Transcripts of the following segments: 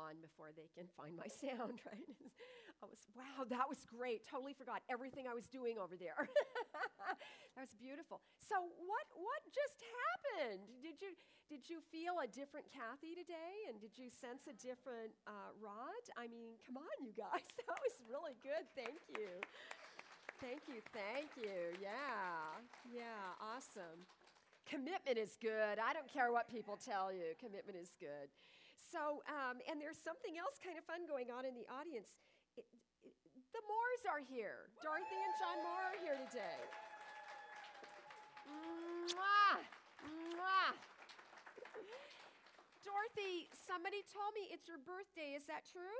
on before they can find my sound, right? Wow, that was great. Totally forgot everything I was doing over there. That was beautiful. So what just happened? Did you feel a different Kathy today? And did you sense a different Rod? I mean, come on, you guys. That was really good. Thank you. Thank you. Yeah, awesome. Commitment is good. I don't care what people tell you. Commitment is good. So, and there's something else kind of fun going on in the audience. The Moores are here. Dorothy and John Moore are here today. Mwah! Mwah! Dorothy, somebody told me it's your birthday. Is that true?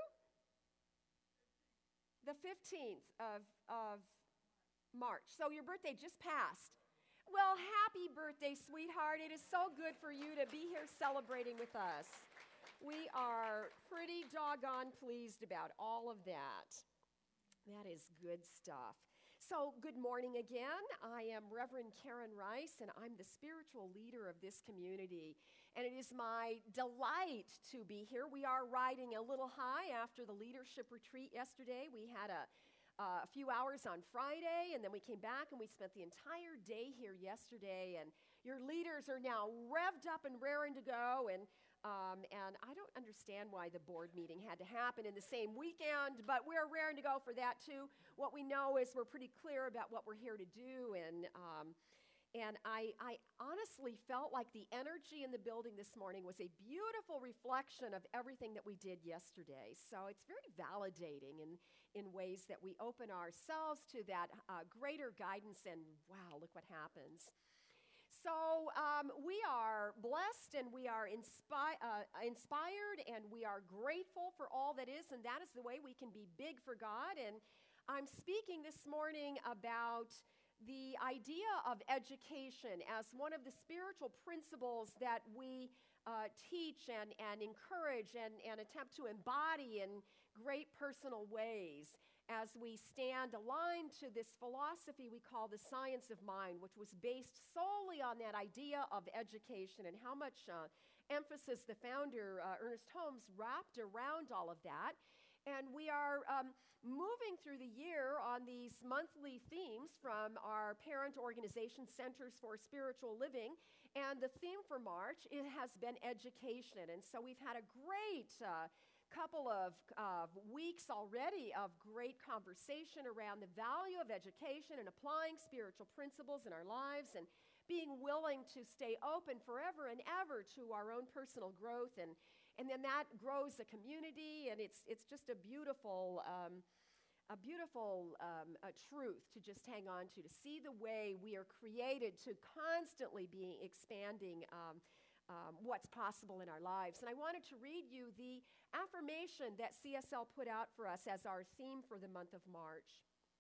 The 15th of March. So your birthday just passed. Well, happy birthday, sweetheart. It is so good for you to be here celebrating with us. We are pretty doggone pleased about all of that. That is good stuff. So, good morning again. I am Reverend Karen Rice, and I'm the spiritual leader of this community. And it is my delight to be here. We are riding a little high after the leadership retreat yesterday. We had a few hours on Friday, and then we came back and we spent the entire day here yesterday, and your leaders are now revved up and raring to go, and I don't understand why the board meeting had to happen in the same weekend, but we're raring to go for that too. What we know is we're pretty clear about what we're here to do, and I honestly felt like the energy in the building this morning was a beautiful reflection of everything that we did yesterday. So it's very validating in ways that we open ourselves to that greater guidance, and wow, look what happens. So we are blessed, and we are inspired, and we are grateful for all that is, and that is the way we can be big for God. And I'm speaking this morning about the idea of education as one of the spiritual principles that we teach and encourage and attempt to embody in great personal ways as we stand aligned to this philosophy we call the science of mind, which was based solely on that idea of education and how much emphasis the founder, Ernest Holmes, wrapped around all of that. And we are moving through the year on these monthly themes from our parent organization, Centers for Spiritual Living. And the theme for March, it has been education. And so we've had a great couple of weeks already of great conversation around the value of education and applying spiritual principles in our lives and being willing to stay open forever and ever to our own personal growth. And then that grows a community, and it's just a beautiful truth to just hang on to see the way we are created to constantly be expanding what's possible in our lives. And I wanted to read you the affirmation that CSL put out for us as our theme for the month of March.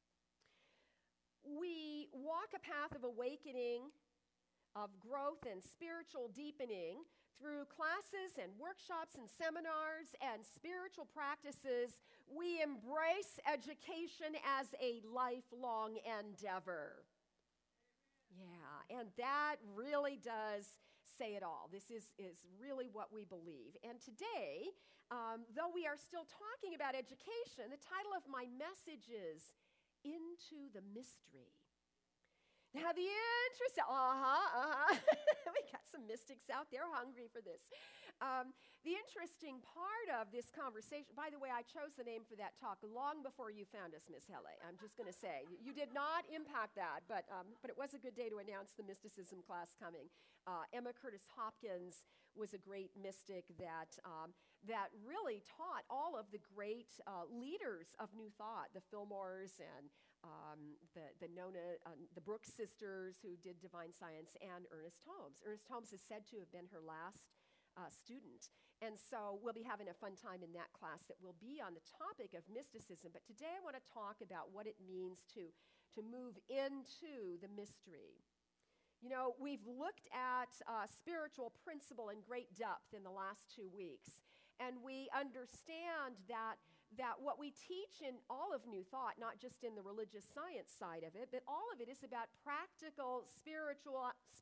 We walk a path of awakening, of growth and spiritual deepening through classes and workshops and seminars and spiritual practices. We embrace education as a lifelong endeavor. Yeah, and that really does say it all. This is really what we believe. And today, though we are still talking about education, the title of my message is Into the Mystery. Now, the interest, we got some mystics out there hungry for this. The interesting part of this conversation, by the way, I chose the name for that talk long before you found us, Miss Hele. I'm just going to say, you did not impact that, but it was a good day to announce the mysticism class coming. Emma Curtis Hopkins was a great mystic that really taught all of the great leaders of New Thought, the Fillmores and the Nona, the Brooks sisters who did divine science, and Ernest Holmes. Ernest Holmes is said to have been her last student. And so we'll be having a fun time in that class that will be on the topic of mysticism. But today I want to talk about what it means to move into the mystery. You know, we've looked at spiritual principle in great depth in the last 2 weeks, and we understand that what we teach in all of New Thought, not just in the religious science side of it, but all of it is about practical, spiritual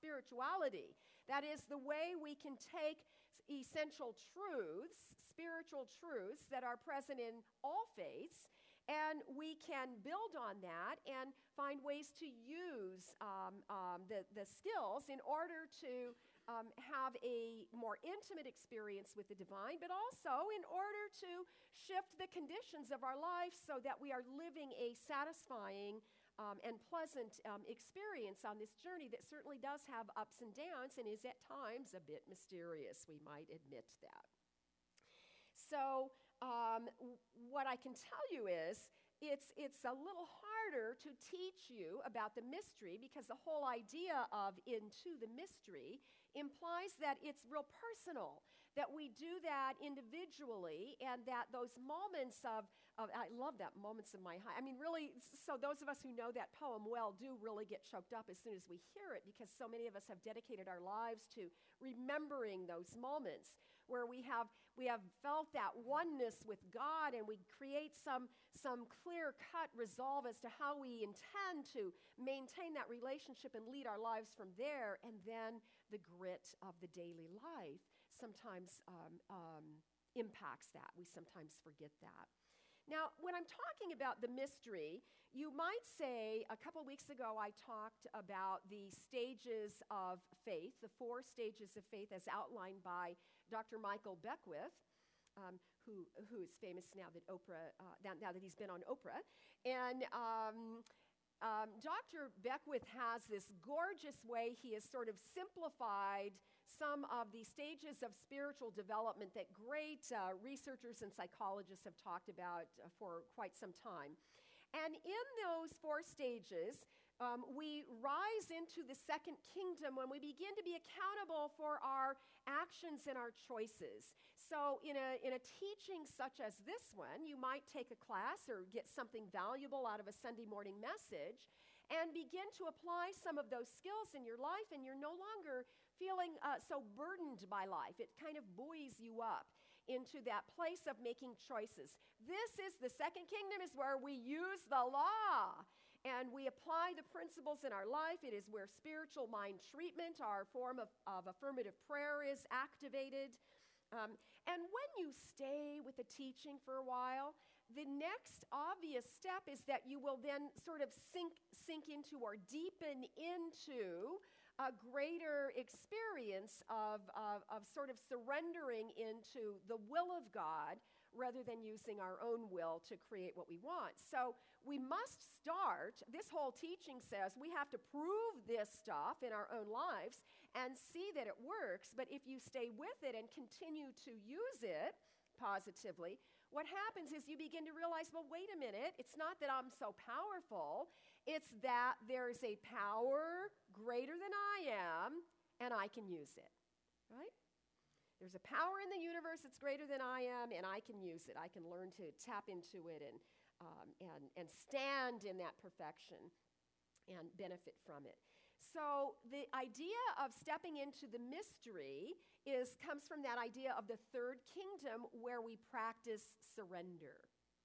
spirituality. That is the way we can take essential truths, spiritual truths that are present in all faiths, and we can build on that and find ways to use the skills in order to have a more intimate experience with the divine, but also in order to shift the conditions of our life so that we are living a satisfying and pleasant experience on this journey that certainly does have ups and downs and is at times a bit mysterious. We might admit that. So what I can tell you is it's a little harder to teach you about the mystery because the whole idea of into the mystery implies that it's real personal, that we do that individually, and that those moments of I love that, moments of my high. I mean, really, so those of us who know that poem well do really get choked up as soon as we hear it because so many of us have dedicated our lives to remembering those moments where we have felt that oneness with God, and we create some clear-cut resolve as to how we intend to maintain that relationship and lead our lives from there, and then the grit of the daily life sometimes impacts that. We sometimes forget that. Now, when I'm talking about the mystery, you might say, a couple weeks ago I talked about the stages of faith, the 4 stages of faith as outlined by Dr. Michael Beckwith, who is famous now that now that he's been on Oprah. And Dr. Beckwith has this gorgeous way he has sort of simplified some of the stages of spiritual development that great researchers and psychologists have talked about for quite some time. And in those 4 stages, we rise into the second kingdom when we begin to be accountable for our actions and our choices. So in a teaching such as this one, you might take a class or get something valuable out of a Sunday morning message and begin to apply some of those skills in your life, and you're no longer feeling so burdened by life. It kind of buoys you up into that place of making choices. This is the second kingdom, is where we use the law and we apply the principles in our life. It is where spiritual mind treatment, our form of affirmative prayer, is activated. And when you stay with the teaching for a while, the next obvious step is that you will then sort of sink into or deepen into a greater experience of sort of surrendering into the will of God rather than using our own will to create what we want. So we must start, this whole teaching says we have to prove this stuff in our own lives and see that it works. But if you stay with it and continue to use it positively, what happens is you begin to realize, well, wait a minute, it's not that I'm so powerful, it's that there's a power greater than I am, and I can use it, right? There's a power in the universe that's greater than I am, and I can use it. I can learn to tap into it and stand in that perfection and benefit from it. So the idea of stepping into the mystery comes from that idea of the third kingdom where we practice surrender.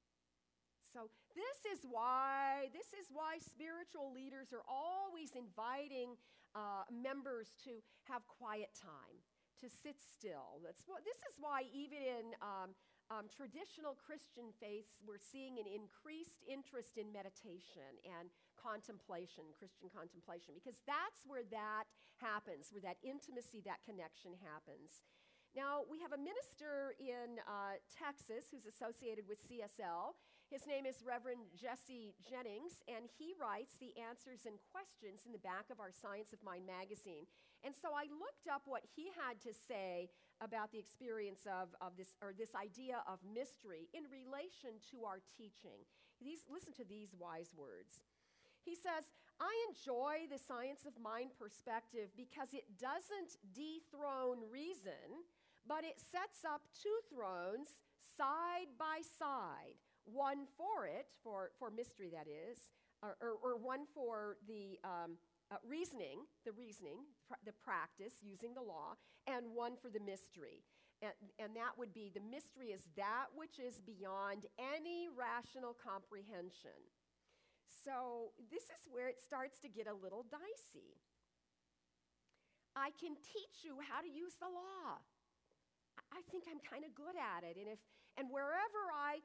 So this is why spiritual leaders are always inviting members to have quiet time, to sit still. This is why even in traditional Christian faiths, we're seeing an increased interest in meditation and contemplation, Christian contemplation, because that's where that happens, where that intimacy, that connection happens. Now, we have a minister in Texas who's associated with CSL. His name is Reverend Jesse Jennings, and he writes the answers and questions in the back of our Science of Mind magazine. And so I looked up what he had to say about the experience of this idea of mystery in relation to our teaching. Listen to these wise words. He says, I enjoy the Science of Mind perspective because it doesn't dethrone reason, but it sets up 2 thrones side by side, one for it, for mystery that is, or one for the reasoning, the practice, using the law, and one for the mystery. And that would be, the mystery is that which is beyond any rational comprehension. So this is where it starts to get a little dicey. I can teach you how to use the law. I think I'm kind of good at it. And wherever I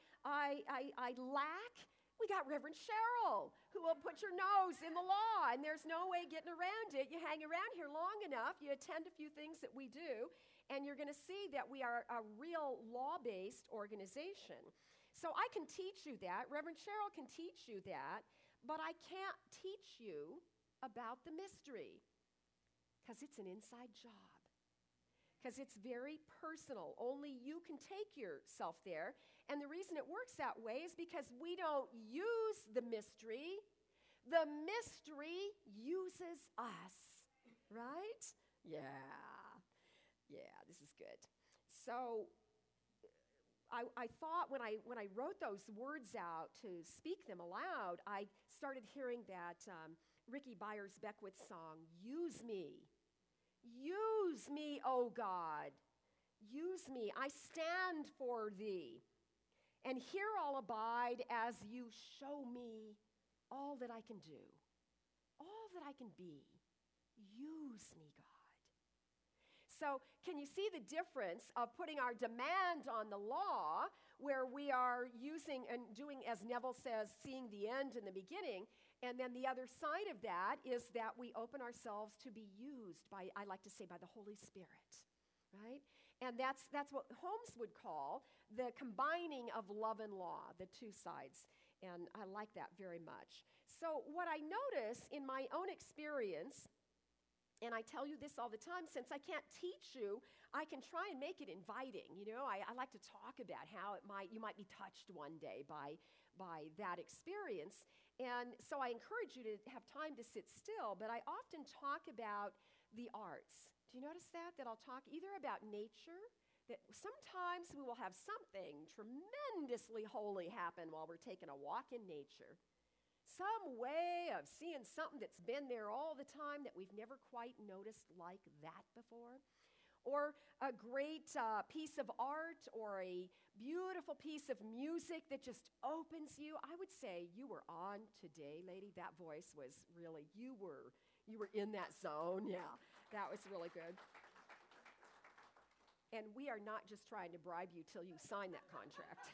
lack, we got Reverend Cheryl, who will put your nose in the law, and there's no way getting around it. You hang around here long enough, you attend a few things that we do, and you're going to see that we are a real law-based organization. So I can teach you that. Reverend Cheryl can teach you that, but I can't teach you about the mystery because it's an inside job. Because it's very personal. Only you can take yourself there. And the reason it works that way is because we don't use the mystery. The mystery uses us, right? Yeah, this is good. So I thought when I wrote those words out to speak them aloud, I started hearing that Ricky Byers-Beckwith song, Use Me. Use me, O God. Use me. I stand for thee. And here I'll abide as you show me all that I can do, all that I can be. Use me, God. So can you see the difference of putting our demand on the law, where we are using and doing, as Neville says, seeing the end in the beginning, and then the other side of that is that we open ourselves to be used by, I like to say, by the Holy Spirit, right? And that's what Holmes would call the combining of love and law, the two sides. And I like that very much. So what I notice in my own experience, and I tell you this all the time, since I can't teach you, I can try and make it inviting. You know, I like to talk about how you might be touched one day by that experience. And so I encourage you to have time to sit still, but I often talk about the arts. Do you notice that? That I'll talk either about nature, that sometimes we will have something tremendously holy happen while we're taking a walk in nature. Some way of seeing something that's been there all the time that we've never quite noticed like that before. Or a great piece of art or a beautiful piece of music that just opens you. I would say you were on today, lady. That voice was really, you were in that zone. Yeah, that was really good. And we are not just trying to bribe you till you sign that contract.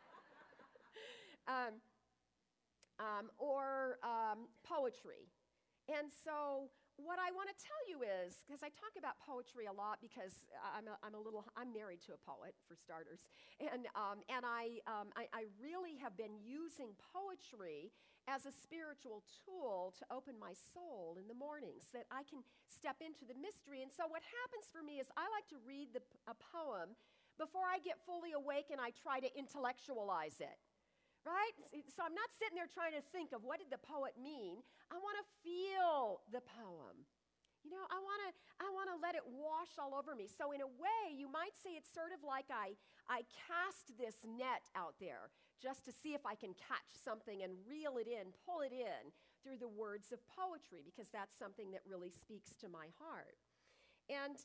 Or poetry. And so what I want to tell you is, because I talk about poetry a lot because I'm married to a poet, for starters, and I really have been using poetry as a spiritual tool to open my soul in the mornings, so that I can step into the mystery. And so what happens for me is I like to read a poem before I get fully awake and I try to intellectualize it. Right? So I'm not sitting there trying to think of what did the poet mean. I want to feel the poem. You know, I want to let it wash all over me. So in a way, you might say it's sort of like I cast this net out there just to see if I can catch something and reel it in, pull it in through the words of poetry, because that's something that really speaks to my heart. And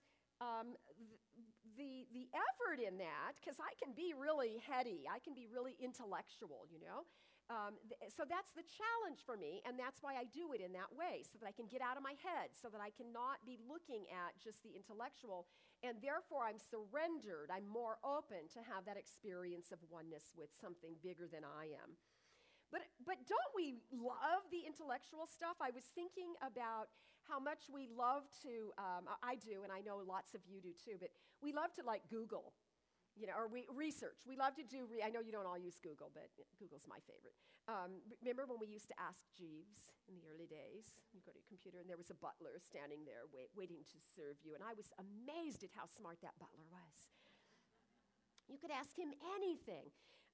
the effort in that, because I can be really heady, I can be really intellectual, you know. So that's the challenge for me, and that's why I do it in that way, so that I can get out of my head, so that I cannot be looking at just the intellectual, and therefore I'm surrendered, I'm more open to have that experience of oneness with something bigger than I am. But don't we love the intellectual stuff? I was thinking about how much we love to, I do, and I know lots of you do too, but we love to like Google, you know, or we research. We love to do, I know you don't all use Google, but Google's my favorite. Remember when we used to ask Jeeves in the early days? You go to your computer and there was a butler standing there waiting to serve you, and I was amazed at how smart that butler was. You could ask him anything.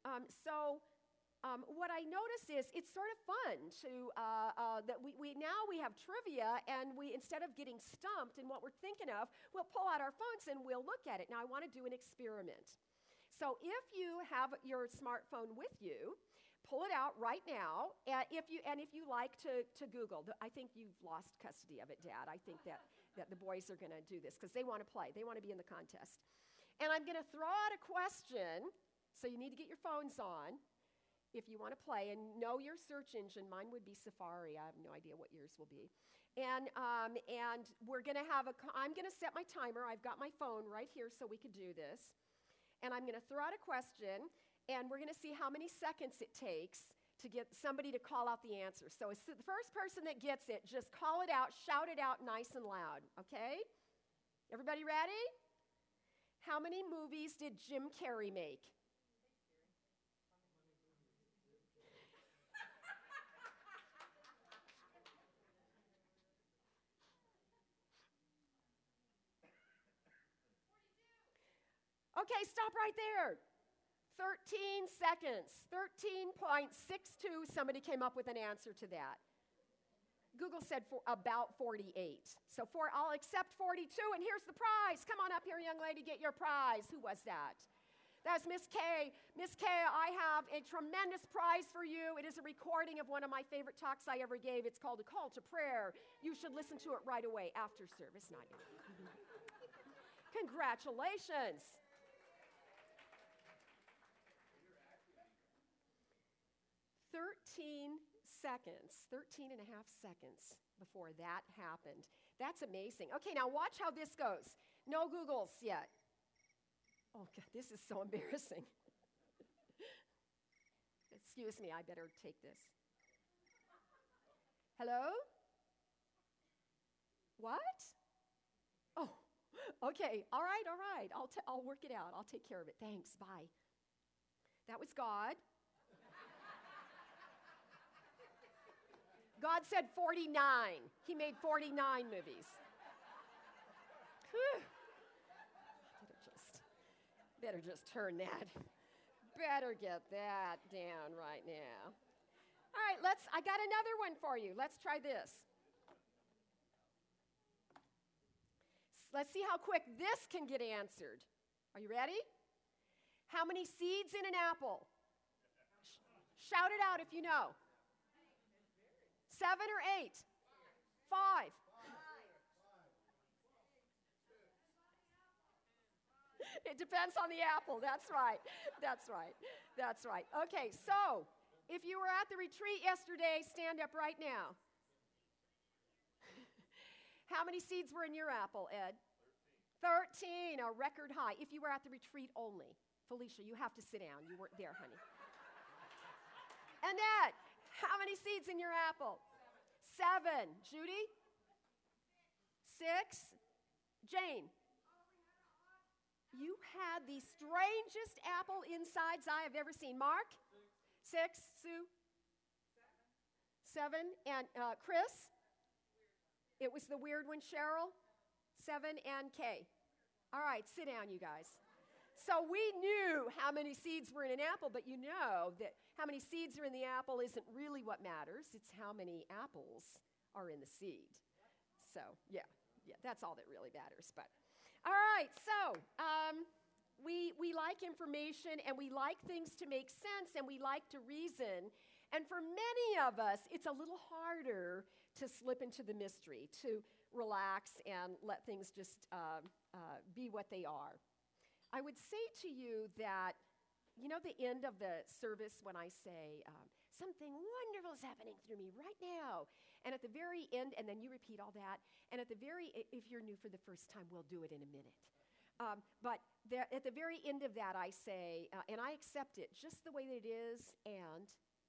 What I notice is it's sort of fun to that we now have trivia, and we, instead of getting stumped in what we're thinking of, we'll pull out our phones and we'll look at it. Now I want to do an experiment. So if you have your smartphone with you, pull it out right now. If you like to Google, I think you've lost custody of it, Dad. I think that the boys are going to do this because they want to play. They want to be in the contest. And I'm going to throw out a question, so you need to get your phones on if you want to play, and know your search engine. Mine would be Safari. I have no idea what yours will be. And we're going to I'm going to set my timer. I've got my phone right here so we could do this. And I'm going to throw out a question, and we're going to see how many seconds it takes to get somebody to call out the answer. So the first person that gets it, just call it out, shout it out nice and loud, okay? Everybody ready? How many movies did Jim Carrey make? Okay, stop right there. 13 seconds. 13.62. Somebody came up with an answer to that. Google said about 48. So I'll accept 42, and here's the prize. Come on up here, young lady, get your prize. Who was that? That's Miss Kay. Miss Kay, I have a tremendous prize for you. It is a recording of one of my favorite talks I ever gave. It's called A Call to Prayer. You should listen to it right away after service, not yet. Congratulations. 13 seconds, 13 and a half seconds before that happened. That's amazing. Okay, now watch how this goes. No Googles yet. Oh, God, this is so embarrassing. Excuse me, I better take this. Hello? What? Oh, okay. All right. I'll work it out. I'll take care of it. Thanks. Bye. That was God. God said 49. He made 49 movies. Whew. Better just turn that. Better get that down right now. All right, I got another one for you. Let's try this. Let's see how quick this can get answered. Are you ready? How many seeds in an apple? Shout it out if you know. 7 or 8? 5. It depends on the apple. That's right. Okay, so if you were at the retreat yesterday, stand up right now. How many seeds were in your apple, Ed? 13, a record high. If you were at the retreat only. Felicia, you have to sit down. You weren't there, honey. Annette, how many seeds in your apple? 7. Judy? 6. Jane? You had the strangest apple insides I have ever seen. Mark? 6. Sue? 7. And Chris? It was the weird one. Cheryl? 7. And Kay? All right, sit down, you guys. So we knew how many seeds were in an apple, but you know that how many seeds are in the apple isn't really what matters. It's how many apples are in the seed. So, yeah, that's all that really matters. But all right, so we like information, and we like things to make sense, and we like to reason. And for many of us, it's a little harder to slip into the mystery, to relax and let things just be what they are. I would say to you that, you know, the end of the service when I say, something wonderful is happening through me right now. And at the very end, and then you repeat all that. And at the if you're new for the first time, we'll do it in a minute. But at the very end of that, I say, and I accept it just the way that it is and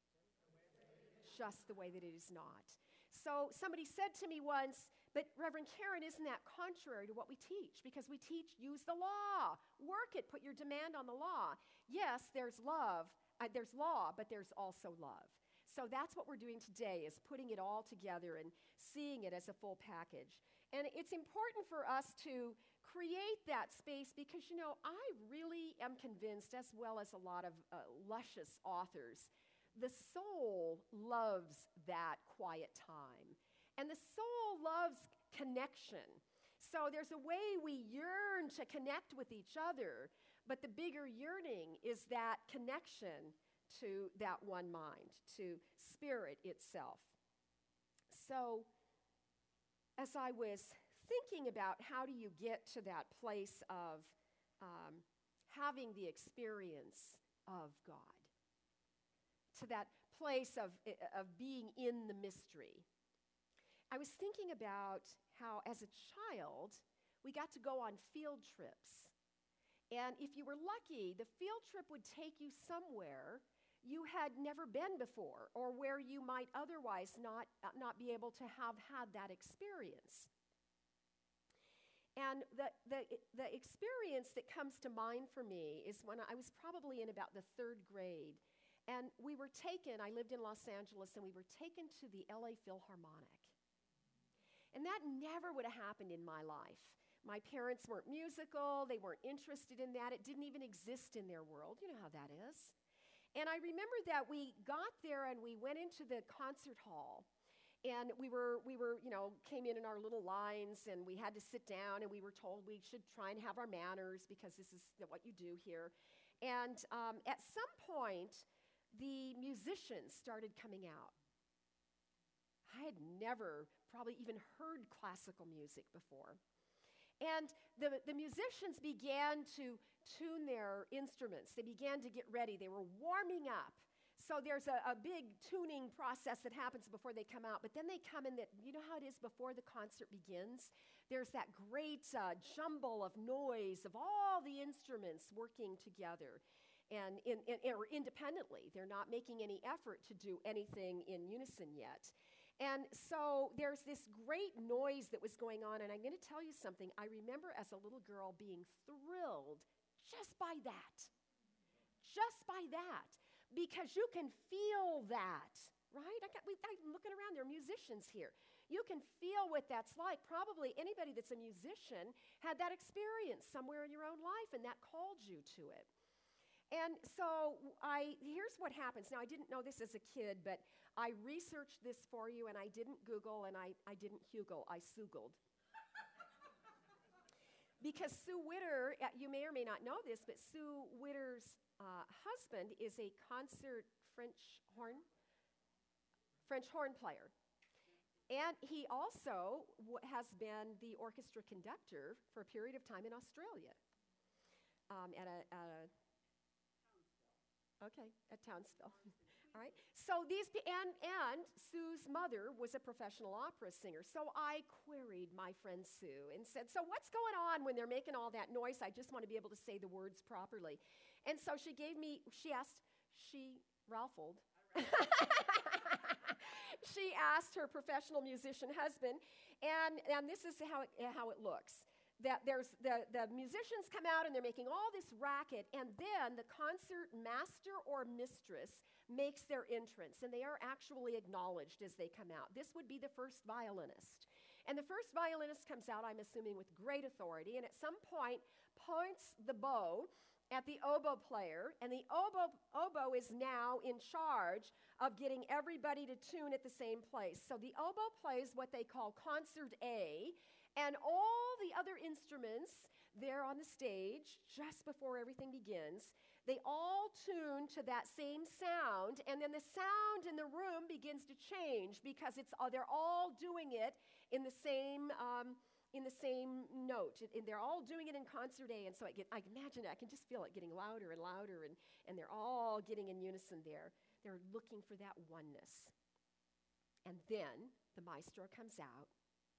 just the way that it is not. So somebody said to me once, but Reverend Karen, isn't that contrary to what we teach? Because we teach, use the law, work it, put your demand on the law. Yes, there's law, but there's also love. So that's what we're doing today, is putting it all together and seeing it as a full package. And it's important for us to create that space because, you know, I really am convinced, as well as a lot of luscious authors, the soul loves that quiet time. And the soul loves connection. So there's a way we yearn to connect with each other, but the bigger yearning is that connection to that one mind, to spirit itself. So as I was thinking about how do you get to that place of having the experience of God, to that place of being in the mystery, I was thinking about how, as a child, we got to go on field trips. And if you were lucky, the field trip would take you somewhere you had never been before, or where you might otherwise not be able to have had that experience. And the experience that comes to mind for me is when I was probably in about the 3rd grade. And we were taken, I lived in Los Angeles, and we were taken to the LA Philharmonic. And that never would have happened in my life. My parents weren't musical, they weren't interested in that. It didn't even exist in their world. You know how that is. And I remember that we got there and we went into the concert hall. And we came in our little lines, and we had to sit down, and we were told we should try and have our manners because this is what you do here. And at some point, the musicians started coming out. I had never probably even heard classical music before. And the musicians began to tune their instruments. They began to get ready. They were warming up. So there's a big tuning process that happens before they come out. But then they come in, you know how it is before the concert begins? There's that great jumble of noise of all the instruments working together and or independently. They're not making any effort to do anything in unison yet. And so there's this great noise that was going on, and I'm going to tell you something. I remember as a little girl being thrilled just by that. Just by that. Because you can feel that, right? I'm looking around, there are musicians here. You can feel what that's like. Probably anybody that's a musician had that experience somewhere in your own life, and that called you to it. And so here's what happens. Now, I didn't know this as a kid, but I researched this for you, and I didn't Google, and I didn't Hugo, I Soogled. Because Sue Witter, you may or may not know this, but Sue Witter's husband is a concert French horn player. And he also has been the orchestra conductor for a period of time in Australia at Townsville. All right. So and Sue's mother was a professional opera singer. So I queried my friend Sue and said, so what's going on when they're making all that noise? I just want to be able to say the words properly. And so she Ralphled. She asked her professional musician husband, and this is how it looks. That there's the musicians come out and they're making all this racket, and then the concert master or mistress makes their entrance, and they are actually acknowledged as they come out. This would be the first violinist. And the first violinist comes out, I'm assuming, with great authority, and at some point points the bow at the oboe player, and the oboe is now in charge of getting everybody to tune at the same place. So the oboe plays what they call concert A, and all the other instruments there on the stage, just before everything begins, they all tune to that same sound, and then the sound in the room begins to change because they're all doing it in the same note. They're all doing it in concert A, and so I imagine I can just feel it getting louder and louder, and they're all getting in unison there. They're looking for that oneness. And then the maestro comes out.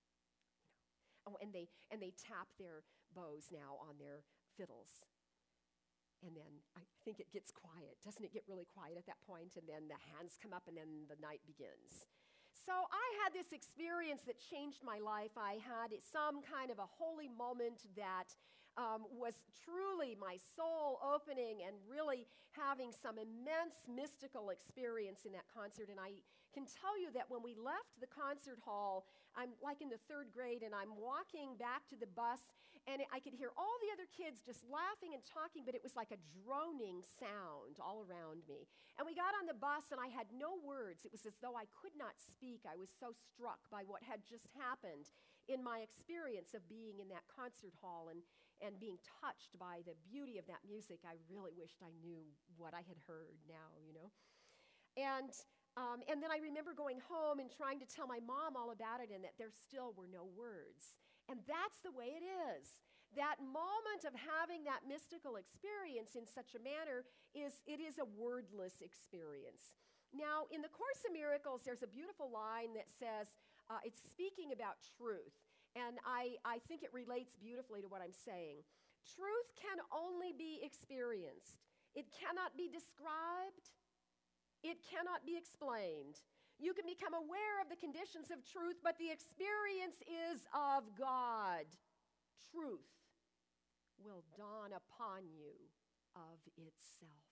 And they tap their bows now on their fiddles. And then I think it gets quiet. Doesn't it get really quiet at that point? And then the hands come up, and then the night begins. So I had this experience that changed my life. I had some kind of a holy moment that was truly my soul opening and really having some immense mystical experience in that concert. And I can tell you that when we left the concert hall, I'm like in the 3rd grade, and I'm walking back to the bus, and I could hear all the other kids just laughing and talking, but it was like a droning sound all around me. And we got on the bus, and I had no words. It was as though I could not speak. I was so struck by what had just happened in my experience of being in that concert hall and being touched by the beauty of that music. I really wished I knew what I had heard now, you know. And then I remember going home and trying to tell my mom all about it, and that there still were no words. And that's the way it is. That moment of having that mystical experience in such a manner is a wordless experience. Now, in the Course in Miracles, there's a beautiful line that says, it's speaking about truth. And I think it relates beautifully to what I'm saying. Truth can only be experienced. It cannot be described. It cannot be explained. You can become aware of the conditions of truth, but the experience is of God. Truth will dawn upon you of itself.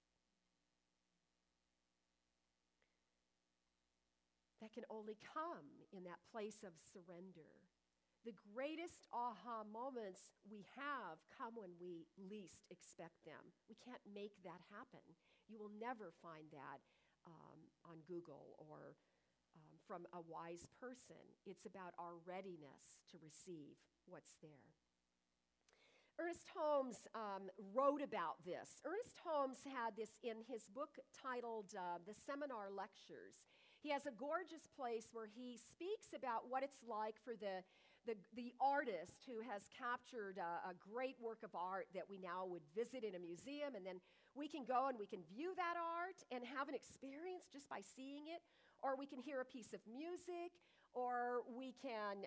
That can only come in that place of surrender. The greatest aha moments we have come when we least expect them. We can't make that happen. You will never find that on Google or from a wise person. It's about our readiness to receive what's there. Ernest Holmes wrote about this. Ernest Holmes had this in his book titled The Seminar Lectures. He has a gorgeous place where he speaks about what it's like for the artist who has captured a great work of art that we now would visit in a museum, and then we can go and we can view that art and have an experience just by seeing it, or we can hear a piece of music, or we can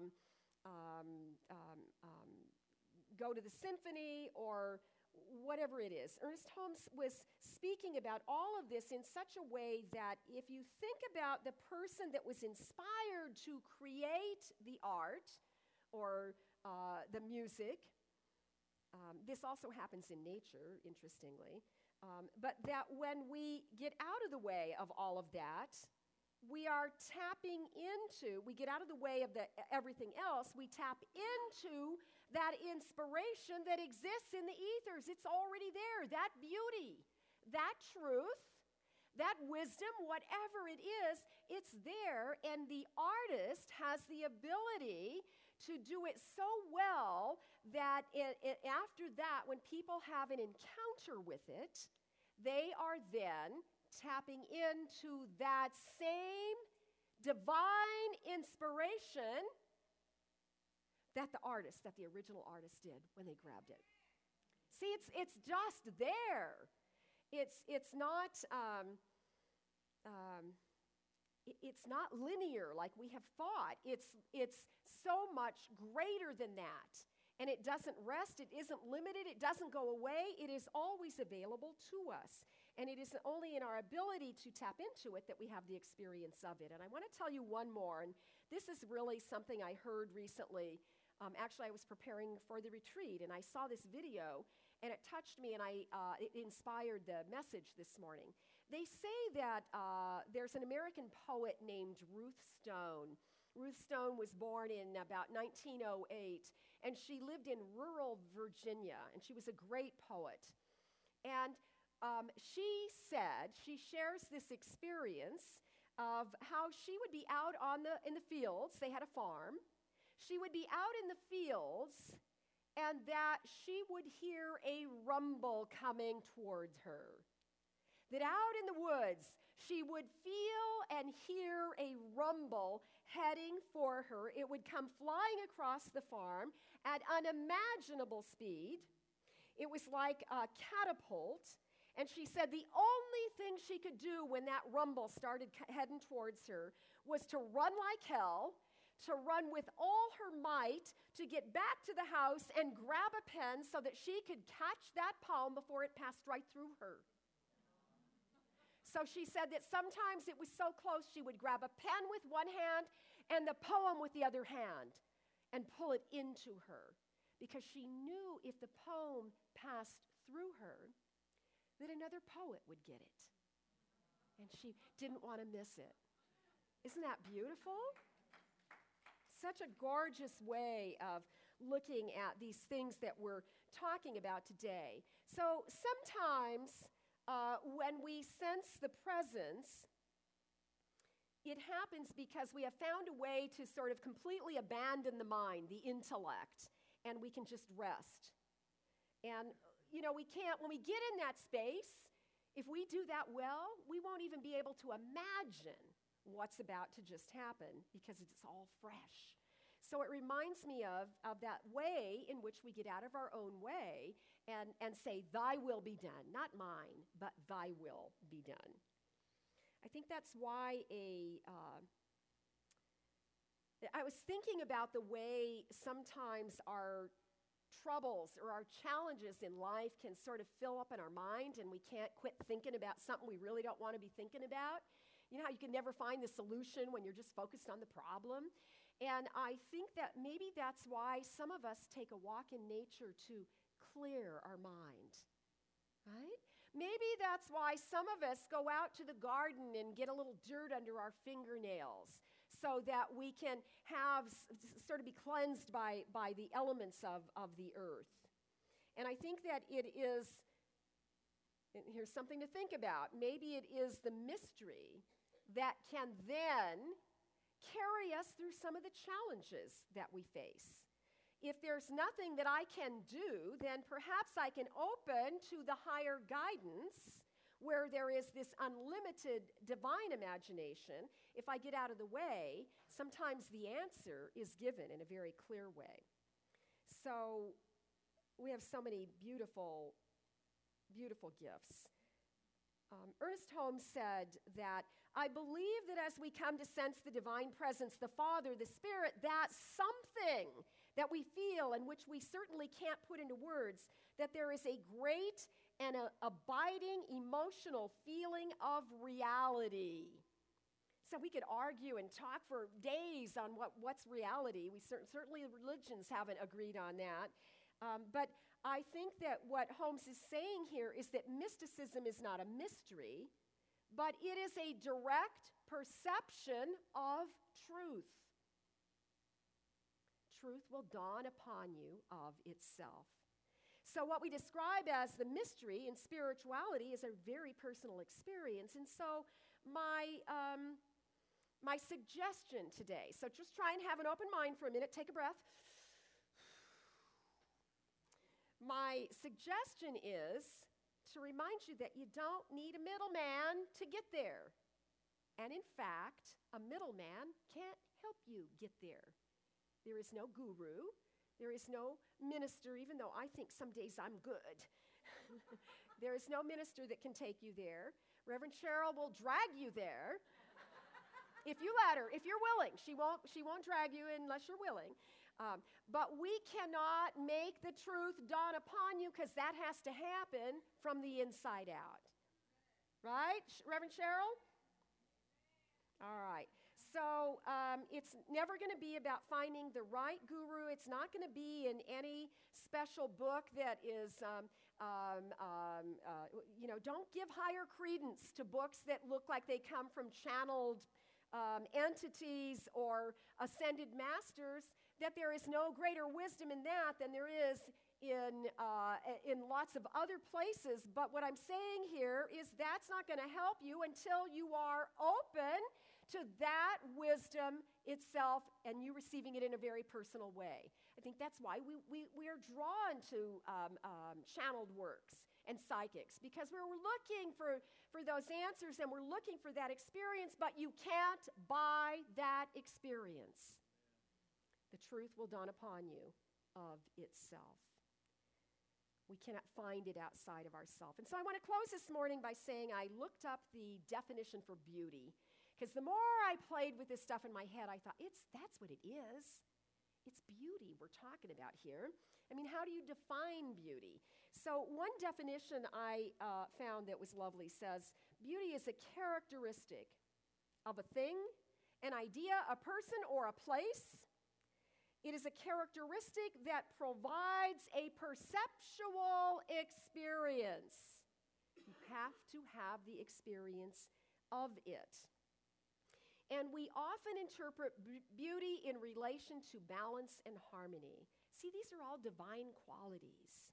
go to the symphony, or whatever it is. Ernest Holmes was speaking about all of this in such a way that if you think about the person that was inspired to create the art or the music, this also happens in nature, interestingly, but that when we get out of the way of all of that, we are tapping into, we get out of the way of everything else, we tap into that inspiration that exists in the ethers. It's already there. That beauty, that truth, that wisdom, whatever it is, it's there. And the artist has the ability to do it so well that after that, when people have an encounter with it, they are then tapping into that same divine inspiration that the original artist did when they grabbed it. See, it's just there. It's not linear like we have thought. It's so much greater than that. And it doesn't rest, it isn't limited, it doesn't go away, it is always available to us. And it is only in our ability to tap into it that we have the experience of it. And I want to tell you one more, and this is really something I heard recently. Actually, I was preparing for the retreat, and I saw this video, and it touched me, and it inspired the message this morning. They say that there's an American poet named Ruth Stone. Ruth Stone was born in about 1908, and she lived in rural Virginia, and she was a great poet. And she shares this experience of how she would be out in the fields. They had a farm. She would be out in the fields, and that she would hear a rumble coming towards her. That out in the woods, she would feel and hear a rumble heading for her. It would come flying across the farm at unimaginable speed. It was like a catapult. And she said the only thing she could do when that rumble started heading towards her was to run like hell, to run with all her might, to get back to the house and grab a pen so that she could catch that poem before it passed right through her. So she said that sometimes it was so close she would grab a pen with one hand and the poem with the other hand and pull it into her, because she knew if the poem passed through her, that another poet would get it. And she didn't want to miss it. Isn't that beautiful? Such a gorgeous way of looking at these things that we're talking about today. So sometimes when we sense the presence, it happens because we have found a way to sort of completely abandon the mind, the intellect, and we can just rest. And, we can't, when we get in that space, if we do that well, we won't even be able to imagine what's about to just happen because it's all fresh. So it reminds me of that way in which we get out of our own way and say, thy will be done, not mine, but thy will be done. I think that's why I was thinking about the way sometimes our troubles or our challenges in life can sort of fill up in our mind and we can't quit thinking about something we really don't want to be thinking about. You know how you can never find the solution when you're just focused on the problem? And I think that maybe that's why some of us take a walk in nature to clear our mind, right? Maybe that's why some of us go out to the garden and get a little dirt under our fingernails so that we can sort of be cleansed by the elements of the earth. And I think that it is, and here's something to think about, maybe it is the mystery that can then carry us through some of the challenges that we face. If there's nothing that I can do, then perhaps I can open to the higher guidance where there is this unlimited divine imagination. If I get out of the way, sometimes the answer is given in a very clear way. So we have so many beautiful, beautiful gifts. Ernest Holmes said that, I believe that as we come to sense the divine presence, the Father, the Spirit, that something that we feel and which we certainly can't put into words, that there is a great and abiding emotional feeling of reality. So we could argue and talk for days on what's reality. Certainly religions haven't agreed on that. But I think that what Holmes is saying here is that mysticism is not a mystery, but it is a direct perception of truth. Truth will dawn upon you of itself. So what we describe as the mystery in spirituality is a very personal experience. And so my suggestion today, so just try and have an open mind for a minute, take a breath. My suggestion is to remind you that you don't need a middleman to get there. And in fact, a middleman can't help you get there. There is no guru. There is no minister, even though I think some days I'm good. There is no minister that can take you there. Reverend Cheryl will drag you there. If you let her, if you're willing. She won't drag you unless you're willing. But we cannot make the truth dawn upon you because that has to happen from the inside out. Right, Reverend Cheryl? All right. So it's never going to be about finding the right guru. It's not going to be in any special book that is, don't give higher credence to books that look like they come from channeled entities or ascended masters, that there is no greater wisdom in that than there is in lots of other places. But what I'm saying here is that's not going to help you until you are open to that wisdom itself and you receiving it in a very personal way. I think that's why we are drawn to channeled works and psychics, because we're looking for those answers and we're looking for that experience, but you can't buy that experience. The truth will dawn upon you of itself. We cannot find it outside of ourselves. And so I want to close this morning by saying I looked up the definition for beauty, because the more I played with this stuff in my head, I thought, that's what it is. It's beauty we're talking about here. I mean, how do you define beauty? So one definition I found that was lovely says, beauty is a characteristic of a thing, an idea, a person, or a place. It is a characteristic that provides a perceptual experience. You have to have the experience of it. And we often interpret beauty in relation to balance and harmony. See, these are all divine qualities.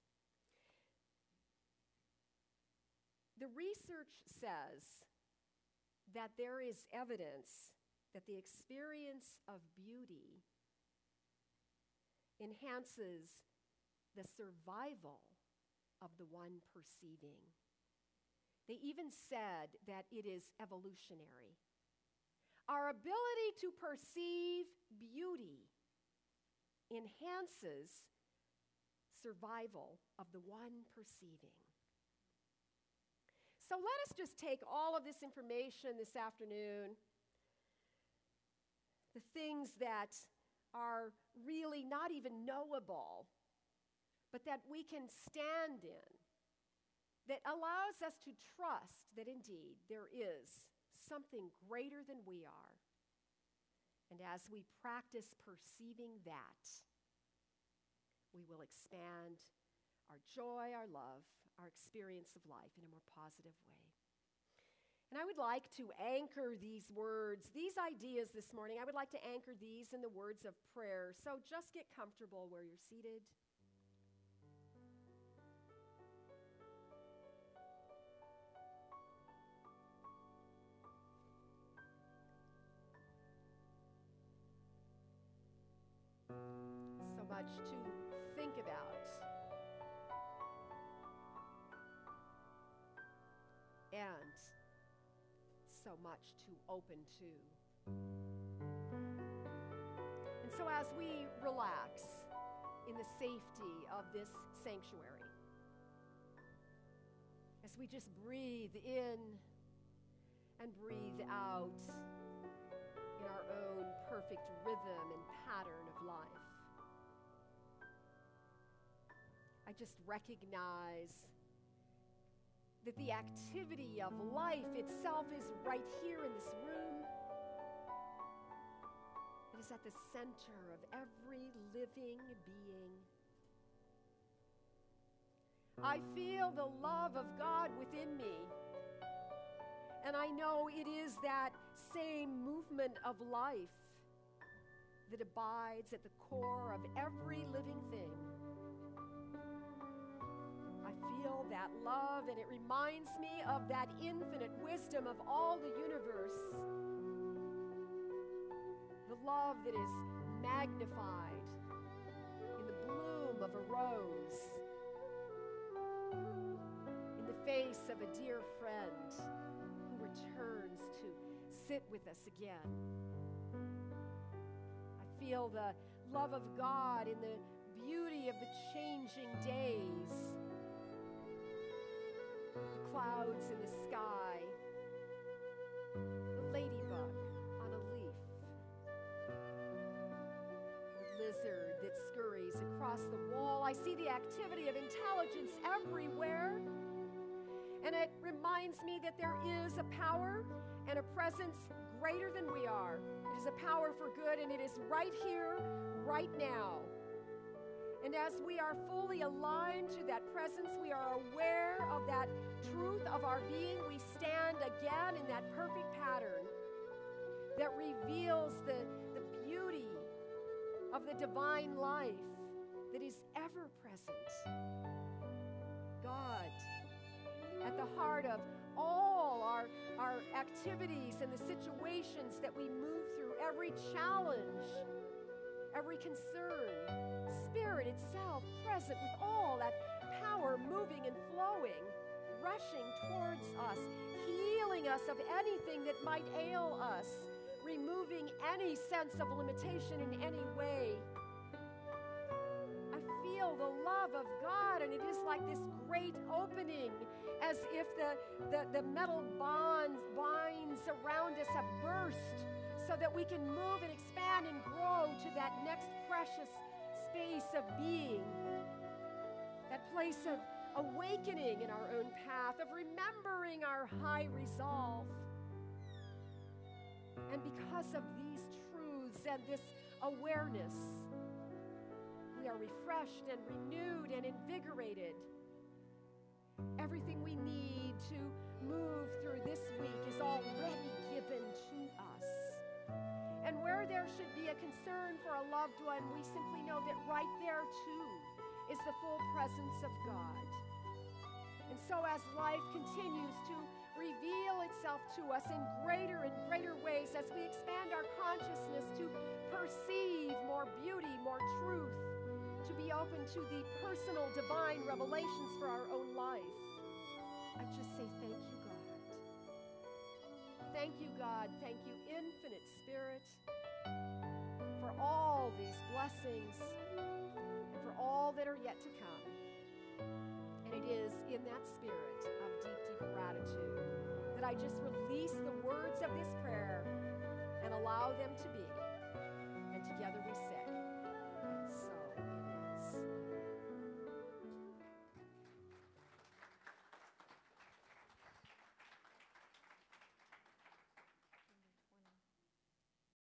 The research says that there is evidence that the experience of beauty enhances the survival of the one perceiving. They even said that it is evolutionary. Our ability to perceive beauty enhances survival of the one perceiving. So let us just take all of this information this afternoon, the things that are really not even knowable, but that we can stand in, that allows us to trust that indeed there is something greater than we are. And as we practice perceiving that, we will expand our joy, our love, our experience of life in a more positive way. And I would like to anchor these words, these ideas this morning, I would like to anchor these in the words of prayer. So just get comfortable where you're seated. So much to think about. And so much to open to. And so as we relax in the safety of this sanctuary, as we just breathe in and breathe out in our own perfect rhythm and pattern of life, I just recognize that the activity of life itself is right here in this room. It is at the center of every living being. I feel the love of God within me, and I know it is that same movement of life that abides at the core of every living thing. Feel that love, and it reminds me of that infinite wisdom of all the universe. The love that is magnified in the bloom of a rose, in the face of a dear friend who returns to sit with us again. I feel the love of God in the beauty of the changing days, the clouds in the sky, the ladybug on a leaf, the lizard that scurries across the wall. I see the activity of intelligence everywhere, and it reminds me that there is a power and a presence greater than we are. It is a power for good, and it is right here, right now. And as we are fully aligned to that presence, we are aware of that truth of our being, we stand again in that perfect pattern that reveals the beauty of the divine life that is ever present. God, at the heart of all our activities and the situations that we move through, every challenge, every concern, Spirit itself present with all that power moving and flowing, rushing towards us, healing us of anything that might ail us, removing any sense of limitation in any way. I feel the love of God, and it is like this great opening, as if the metal binds around us have burst, so that we can move and expand and grow to that next precious space of being, that place of awakening in our own path, of remembering our high resolve. And because of these truths and this awareness, we are refreshed and renewed and invigorated. Everything we need to move through this week is already given to us. And where there should be a concern for a loved one, we simply know that right there too is the full presence of God. And so as life continues to reveal itself to us in greater and greater ways, as we expand our consciousness to perceive more beauty, more truth, to be open to the personal divine revelations for our own life, I just say thank you, God. Thank you, God. Thank you, Infinite Spirit, for all these blessings and for all that are yet to come. And it is in that spirit of deep, deep gratitude that I just release the words of this prayer and allow them to be. together we say,